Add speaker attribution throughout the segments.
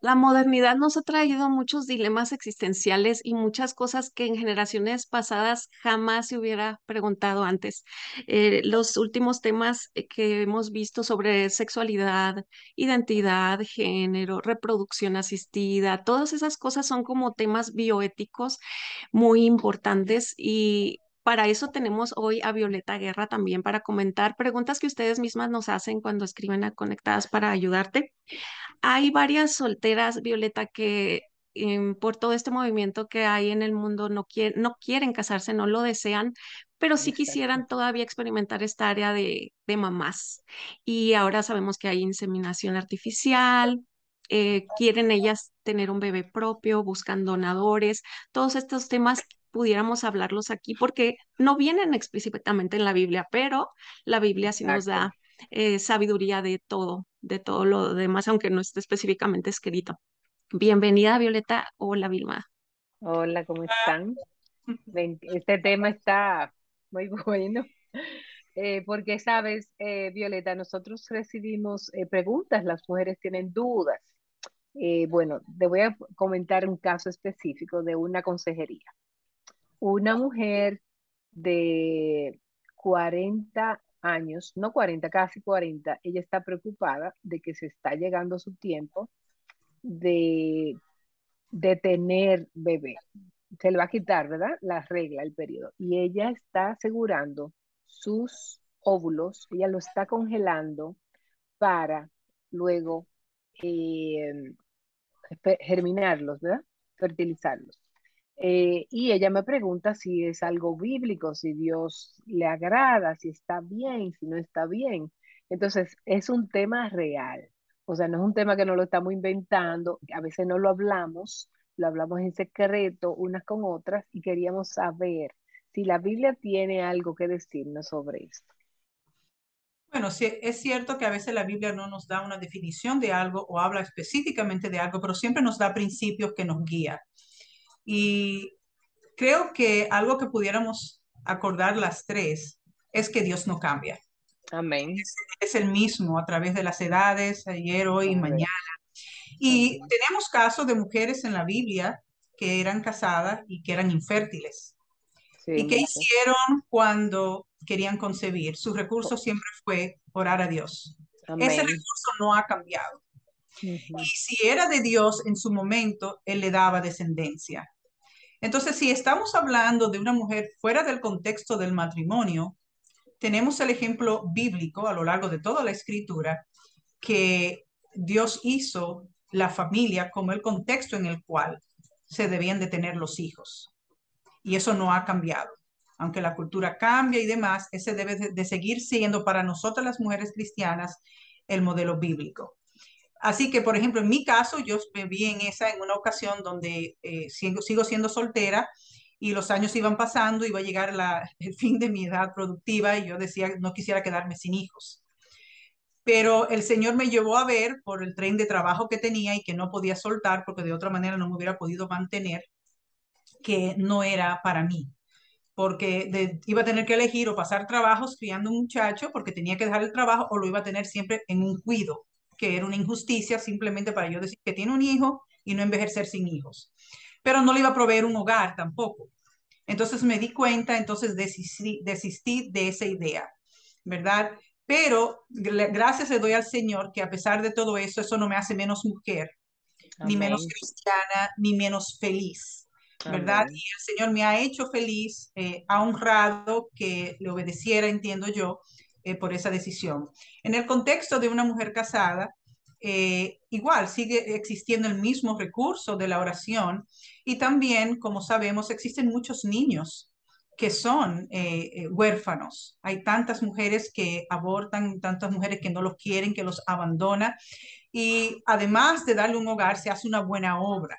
Speaker 1: La modernidad nos ha traído muchos dilemas existenciales y muchas cosas que en generaciones pasadas jamás se hubiera preguntado antes. Los últimos temas que hemos visto sobre sexualidad, identidad, género, reproducción asistida, todas esas cosas son como temas bioéticos muy importantes y para eso tenemos hoy a Violeta Guerra también para comentar preguntas que ustedes mismas nos hacen cuando escriben a Conectadas para ayudarte. Hay varias solteras, Violeta, que por todo este movimiento que hay en el mundo no quieren casarse, no lo desean, pero sí
Speaker 2: Exacto.
Speaker 1: quisieran todavía experimentar esta área de mamás. Y ahora sabemos que hay inseminación artificial, quieren ellas tener un bebé propio, buscan donadores, todos estos temas pudiéramos hablarlos aquí porque no vienen explícitamente en la Biblia, pero la Biblia sí nos
Speaker 2: Exacto.
Speaker 1: da sabiduría de todo lo demás, aunque no esté específicamente escrito. Bienvenida, Violeta. Hola, Vilma.
Speaker 2: Hola, ¿cómo están? Este tema está muy bueno, porque sabes, Violeta, nosotros recibimos preguntas, las mujeres tienen dudas. Bueno, te voy a comentar un caso específico de una consejería. Una mujer de 40 años, no 40, casi 40, ella está preocupada de que se está llegando su tiempo de tener bebé. Se le va a quitar, ¿verdad? La regla, el periodo. Y ella está asegurando sus óvulos, ella lo está congelando para luego eh, germinarlos, ¿verdad? Fertilizarlos. Y ella me pregunta si es algo bíblico, si Dios le agrada, si está bien, si no está bien. Entonces, es un tema real. O sea, no es un tema que no lo estamos inventando, a veces no lo hablamos en secreto unas con otras y queríamos saber si la Biblia tiene algo que decirnos sobre esto.
Speaker 3: Bueno, sí, es cierto que a veces la Biblia no nos da una definición de algo o habla específicamente de algo, pero siempre nos da principios que nos guían. Y creo que algo que pudiéramos acordar las tres es que Dios no cambia.
Speaker 2: Amén.
Speaker 3: Es el mismo a través de las edades, ayer, hoy y mañana.
Speaker 2: Correcto.
Speaker 3: Y
Speaker 2: Amén.
Speaker 3: tenemos casos de mujeres en la Biblia que eran casadas y que eran infértiles.
Speaker 2: Sí,
Speaker 3: ¿Y qué
Speaker 2: mucho.
Speaker 3: hicieron cuando querían concebir? Su recurso siempre fue orar a Dios. Ese
Speaker 2: Amén.
Speaker 3: recurso no ha cambiado. Y
Speaker 2: Ujú.
Speaker 3: si era de Dios en su momento, Él le daba descendencia. Entonces, si estamos hablando de una mujer fuera del contexto del matrimonio, tenemos el ejemplo bíblico a lo largo de toda la escritura que Dios hizo la familia como el contexto en el cual se debían de tener los hijos. Y eso no ha cambiado. Aunque la cultura cambia y demás, ese debe de seguir siendo para nosotras las mujeres cristianas el modelo bíblico. Así que, por ejemplo, en mi caso, yo me vi en una ocasión donde sigo siendo soltera y los años iban pasando, iba a llegar el fin de mi edad productiva y yo decía, no quisiera quedarme sin hijos. Pero el Señor me llevó a ver por el tren de trabajo que tenía y que no podía soltar porque de otra manera no me hubiera podido mantener, que no era para mí porque iba a tener que elegir o pasar trabajos criando un muchacho porque tenía que dejar el trabajo o lo iba a tener siempre en un cuido, que era una injusticia simplemente para yo decir que tiene un hijo y no envejecer sin hijos. Pero no le iba a proveer un hogar tampoco. Entonces me di cuenta, entonces desistí de esa idea, ¿verdad? Pero gracias le doy al Señor que a pesar de todo eso, eso no me hace menos mujer, ni menos
Speaker 2: Amén.
Speaker 3: cristiana, ni menos feliz, ¿verdad? Y
Speaker 2: Amén.
Speaker 3: el Señor me ha hecho feliz, ha honrado que le obedeciera, entiendo yo, por esa decisión. En el contexto de una mujer casada, igual sigue existiendo el mismo recurso de la oración y también, como sabemos, existen muchos niños que son huérfanos. Hay tantas mujeres que abortan, tantas mujeres que no los quieren, que los abandonan y además de darle un hogar, se hace una buena obra.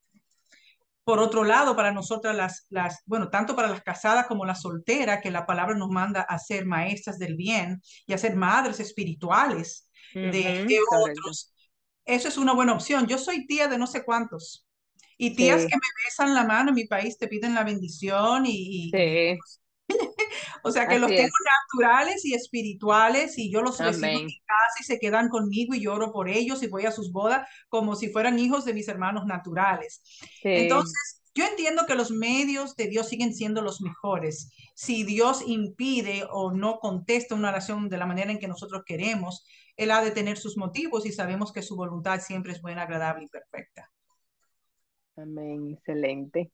Speaker 3: Por otro lado, para nosotras bueno, tanto para las casadas como las solteras, que la palabra nos manda a ser maestras del bien y a ser madres espirituales de
Speaker 2: Ujú. Correcto.
Speaker 3: otros, eso es una buena opción. Yo soy tía de no sé cuántos y tías que
Speaker 2: Sí,
Speaker 3: me besan la mano en mi país, te piden la bendición y
Speaker 2: sí.
Speaker 3: O sea que los
Speaker 2: Así
Speaker 3: tengo
Speaker 2: es.
Speaker 3: naturales y espirituales y yo los recibo en
Speaker 2: Amén.
Speaker 3: mi casa y se quedan conmigo y lloro por ellos y voy a sus bodas como si fueran hijos de mis hermanos naturales.
Speaker 2: Sí,
Speaker 3: Entonces, yo entiendo que los medios de Dios siguen siendo los mejores. Si Dios impide o no contesta una oración de la manera en que nosotros queremos, Él ha de tener sus motivos y sabemos que su voluntad siempre es buena, agradable y perfecta.
Speaker 2: amén, excelente.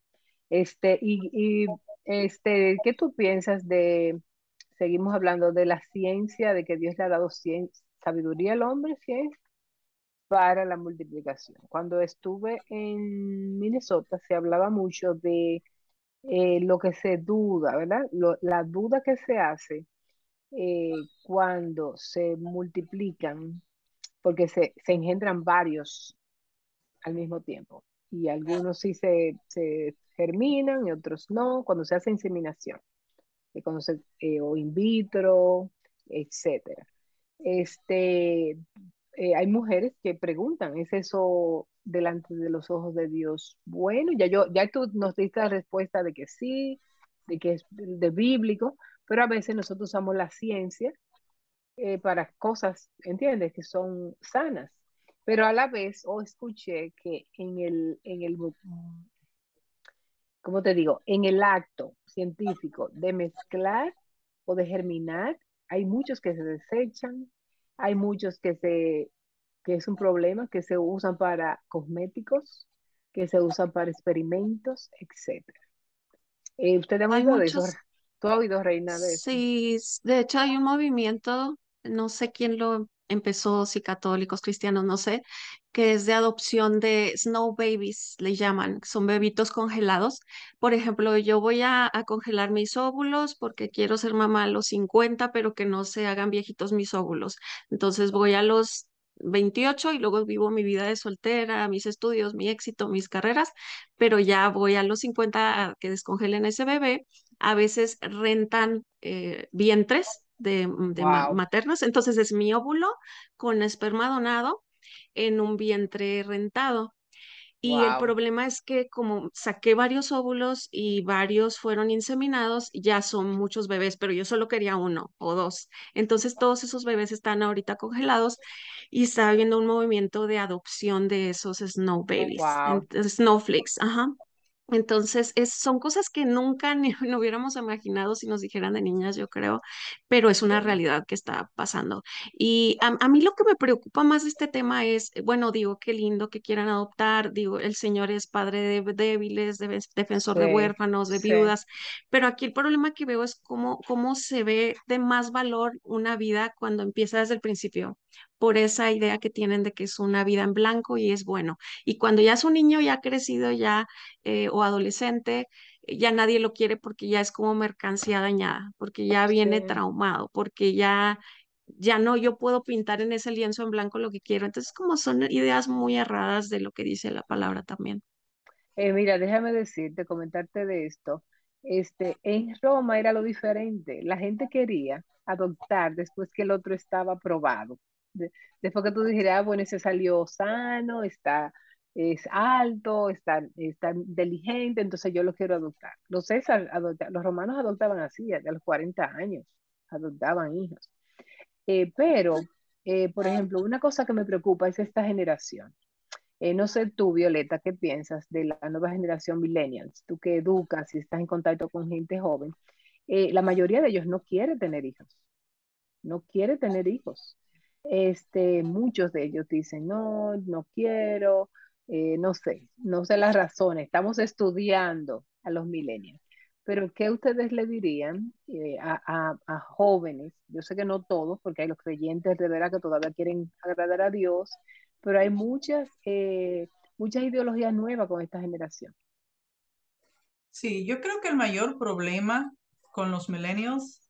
Speaker 2: ¿Qué tú piensas seguimos hablando de la ciencia, de que Dios le ha dado sabiduría al hombre, ciencia, para la multiplicación? Cuando estuve en Minnesota se hablaba mucho de lo que se duda, ¿verdad? La duda que se hace cuando se multiplican, porque se engendran varios al mismo tiempo. Y algunos sí se germinan y otros no, cuando se hace inseminación, o in vitro, etcétera. Este, Hay mujeres que preguntan, ¿es eso delante de los ojos de Dios? Bueno, ya tú nos diste la respuesta de que sí, de que es de bíblico, pero a veces nosotros usamos la ciencia para cosas, ¿entiendes? Que son sanas. Pero a la vez, escuché que ¿cómo te digo? En el acto científico de mezclar o de germinar, hay muchos que se desechan, hay muchos que es un problema, que se usan para cosméticos, que se usan para experimentos, etcétera. ¿Usted ha
Speaker 1: Hay
Speaker 2: oído de eso?
Speaker 1: muchos.
Speaker 2: ¿Tú has oído, Reina, de eso?
Speaker 1: Sí, de hecho hay un movimiento, no sé quién lo empezó, si católicos, cristianos, no sé, que es de adopción de snow babies, le llaman, son bebitos congelados. Por ejemplo, yo voy a congelar mis óvulos porque quiero ser mamá a los 50, pero que no se hagan viejitos mis óvulos. Entonces voy a los 28 y luego vivo mi vida de soltera, mis estudios, mi éxito, mis carreras, pero ya voy a los 50 a que descongelen ese bebé. A veces rentan vientres
Speaker 2: Wow,
Speaker 1: maternos, entonces es mi óvulo con esperma donado en un vientre rentado. Y el
Speaker 2: wow,
Speaker 1: problema es que como saqué varios óvulos y varios fueron inseminados, ya son muchos bebés, pero yo solo quería uno o dos. Entonces todos esos bebés están ahorita congelados y está habiendo un movimiento de adopción de esos snow babies,
Speaker 2: wow.
Speaker 1: snowflakes, ajá. Entonces, son cosas que nunca ni, no hubiéramos imaginado si nos dijeran de niñas, yo creo, pero es una
Speaker 2: Sí,
Speaker 1: realidad que está pasando. Y a mí lo que me preocupa más de este tema es, bueno, digo, qué lindo que quieran adoptar, digo, el Señor es padre de débiles, defensor de
Speaker 2: sí,
Speaker 1: huérfanos, de
Speaker 2: sí,
Speaker 1: viudas, pero aquí el problema que veo es cómo se ve de más valor una vida cuando empieza desde el principio, por esa idea que tienen de que es una vida en blanco y es bueno. Y cuando ya es un niño ya crecido, ya o adolescente, ya nadie lo quiere porque ya es como mercancía dañada, porque ya viene
Speaker 2: sí.
Speaker 1: traumado, porque ya no yo puedo pintar en ese lienzo en blanco lo que quiero. Entonces, como son ideas muy erradas de lo que dice la palabra también.
Speaker 2: Mira, déjame decirte, comentarte de esto. En Roma era lo diferente. La gente quería adoptar después que el otro estaba aprobado. Después que tú dijeras, "Ah, bueno, ese salió sano, es alto, está inteligente, entonces yo lo quiero adoptar." Los romanos adoptaban así, a los 40 años, adoptaban hijos. Pero, por ejemplo, una cosa que me preocupa es esta generación. No sé tú, Violeta, ¿qué piensas de la nueva generación millennials? Tú que educas y estás en contacto con gente joven. La mayoría de ellos no quiere tener hijos, no quiere tener hijos. Muchos de ellos dicen, no, no quiero, no sé las razones. Estamos estudiando a los millennials. Pero, ¿qué ustedes le dirían a jóvenes? Yo sé que no todos, porque hay los creyentes de verdad que todavía quieren agradar a Dios, pero hay muchas ideologías nuevas con esta generación.
Speaker 3: Sí, yo creo que el mayor problema con los millennials,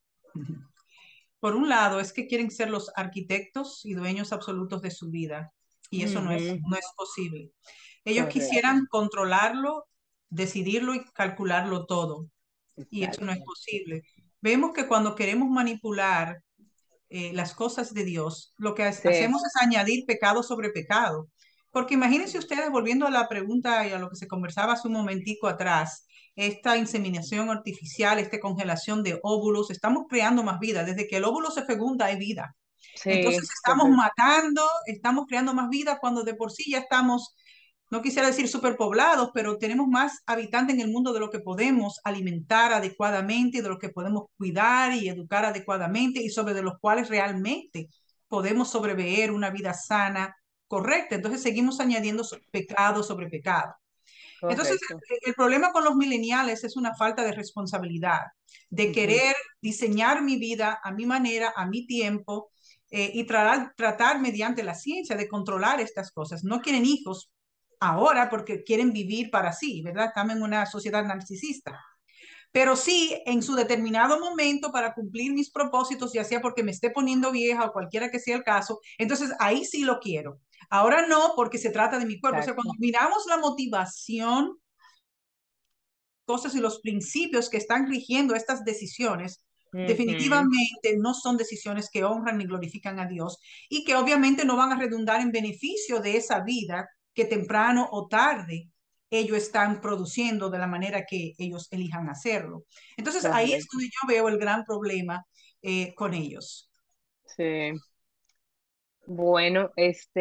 Speaker 3: por un lado, es que quieren ser los arquitectos y dueños absolutos de su vida, y eso
Speaker 2: Ujú,
Speaker 3: no es posible. Ellos
Speaker 2: correcto,
Speaker 3: quisieran controlarlo, decidirlo y calcularlo todo, y eso no es
Speaker 2: exacto.
Speaker 3: posible. Vemos que cuando queremos manipular las cosas de Dios, lo que
Speaker 2: Sí,
Speaker 3: hacemos es añadir pecado sobre pecado. Porque imagínense ustedes, volviendo a la pregunta y a lo que se conversaba hace un momentico atrás, esta inseminación artificial, esta congelación de óvulos, estamos creando más vida. Desde que el óvulo se fecunda hay vida. Entonces
Speaker 2: Sí,
Speaker 3: estamos matando, estamos creando más vida cuando de por sí ya estamos, no quisiera decir superpoblados, pero tenemos más habitantes en el mundo de lo que podemos alimentar adecuadamente, de lo que podemos cuidar y educar adecuadamente y sobre de los cuales realmente podemos sobreveer una vida sana, correcta. Entonces seguimos añadiendo pecado sobre pecado. Entonces,
Speaker 2: correcto.
Speaker 3: el problema con los millennials es una falta de responsabilidad, de
Speaker 2: Ujú,
Speaker 3: querer diseñar mi vida a mi manera, a mi tiempo, y tratar mediante la ciencia de controlar estas cosas. No quieren hijos ahora porque quieren vivir para sí, ¿verdad? Estamos en una sociedad narcisista. Pero sí, en su determinado momento, para cumplir mis propósitos, ya sea porque me esté poniendo vieja o cualquiera que sea el caso, entonces ahí sí lo quiero. Ahora no, porque se trata de mi cuerpo. O sea, cuando
Speaker 2: exacto.
Speaker 3: miramos la motivación, cosas y los principios que están rigiendo estas decisiones,
Speaker 2: Ujú,
Speaker 3: definitivamente no son decisiones que honran ni glorifican a Dios y que obviamente no van a redundar en beneficio de esa vida que temprano o tarde ellos están produciendo de la manera que ellos elijan hacerlo. Entonces ahí es
Speaker 2: correcto.
Speaker 3: donde yo veo el gran problema con ellos.
Speaker 2: Sí. Bueno,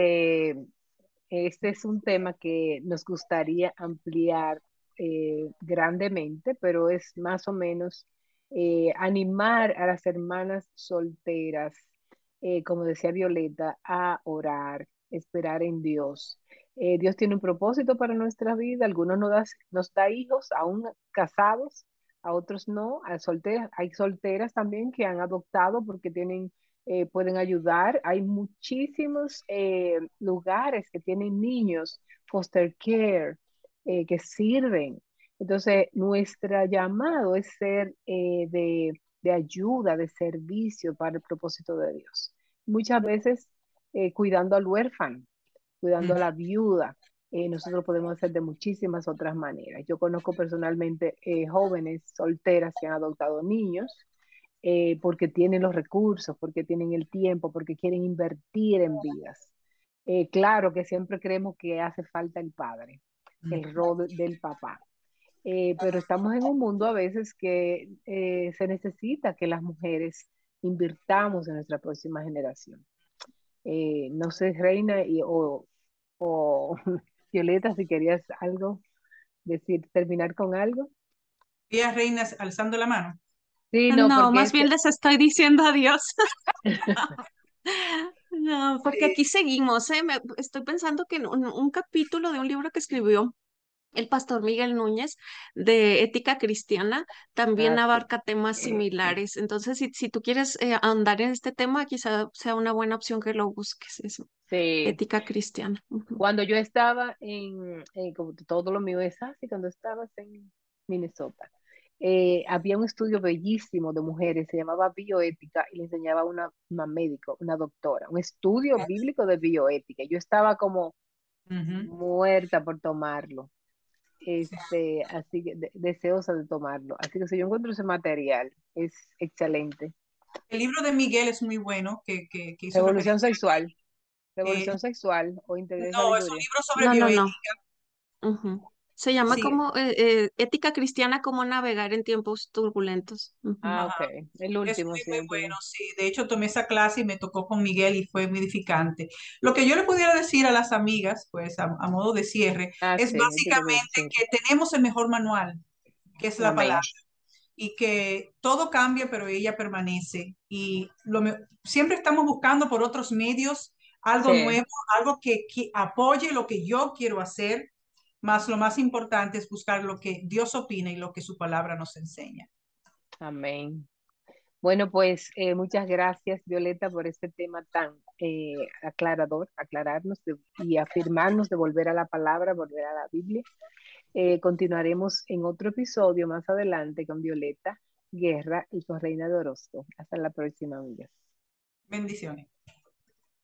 Speaker 2: este es un tema que nos gustaría ampliar grandemente, pero es más o menos animar a las hermanas solteras, como decía Violeta, a orar, esperar en Dios. Dios tiene un propósito para nuestra vida, algunos nos da hijos aún casados, a otros no, a solteras, hay solteras también que han adoptado porque pueden ayudar. Hay muchísimos lugares que tienen niños, foster care, que sirven. Entonces, nuestro llamado es ser de ayuda, de servicio para el propósito de Dios. Muchas veces cuidando al huérfano, cuidando a la viuda. Nosotros podemos hacer de muchísimas otras maneras. Yo conozco personalmente jóvenes solteras que han adoptado niños porque tienen los recursos, porque tienen el tiempo, porque quieren invertir en vidas. Claro que siempre creemos que hace falta el padre, el rol del papá. Pero estamos en un mundo a veces que se necesita que las mujeres invirtamos en nuestra próxima generación. No sé, Reina o Violeta, si querías algo, decir, terminar con algo.
Speaker 3: Y a reinas alzando la mano.
Speaker 2: Sí, no,
Speaker 1: No,
Speaker 2: porque
Speaker 1: más bien les estoy diciendo adiós. No, porque
Speaker 3: Sí,
Speaker 1: aquí seguimos, ¿eh? Estoy pensando que en un capítulo de un libro que escribió el pastor Miguel Núñez de Ética Cristiana también
Speaker 2: sí.
Speaker 1: abarca temas similares. Entonces, si tú quieres ahondar en este tema, quizá sea una buena opción que lo busques, eso,
Speaker 2: Sí,
Speaker 1: Ética Cristiana. Ujú.
Speaker 2: cuando yo estaba como todo lo mío es así, cuando estabas en Minnesota, había un estudio bellísimo de mujeres, se llamaba bioética y le enseñaba una médico, una doctora, un estudio bíblico de bioética. Yo estaba como
Speaker 3: ujú.
Speaker 2: muerta por tomarlo, así que deseosa de tomarlo. Así que si yo encuentro ese material, es excelente.
Speaker 3: El libro de Miguel es muy bueno, que hizo
Speaker 2: Revolución
Speaker 3: referencia.
Speaker 2: sexual,
Speaker 3: eh,
Speaker 2: revolución sexual o integridad y
Speaker 3: no, es un
Speaker 2: sabiduría.
Speaker 3: libro sobre
Speaker 1: No, no, no.
Speaker 3: bioética.
Speaker 1: Ujú. Se llama
Speaker 3: Sí,
Speaker 1: como Ética Cristiana, cómo navegar en tiempos turbulentos. Ujú.
Speaker 2: Ah,
Speaker 3: ajá.
Speaker 2: ok, el
Speaker 3: Es
Speaker 2: último,
Speaker 3: muy,
Speaker 2: sí,
Speaker 3: muy
Speaker 2: el
Speaker 3: bueno,
Speaker 2: último.
Speaker 3: sí. De hecho, tomé esa clase y me tocó con Miguel y fue muy edificante. Lo que yo le pudiera decir a las amigas, pues a modo de cierre,
Speaker 2: Ah,
Speaker 3: es
Speaker 2: sí, ética de
Speaker 3: básicamente
Speaker 2: cierre.
Speaker 3: que tenemos el mejor manual, que es la palabra,
Speaker 2: Amén.
Speaker 3: y que todo cambia, pero ella permanece. Y siempre estamos buscando por otros medios algo
Speaker 2: Sí,
Speaker 3: nuevo, algo que apoye lo que yo quiero hacer, más lo más importante es buscar lo que Dios opina y lo que su palabra nos enseña.
Speaker 2: amén. Bueno, pues muchas gracias, Violeta, por este tema tan aclarador, aclararnos y afirmarnos de volver a la palabra, volver a la Biblia. Continuaremos en otro episodio más adelante con Violeta Guerra y con Reina de Orozco. Hasta la próxima, amigas.
Speaker 3: Bendiciones.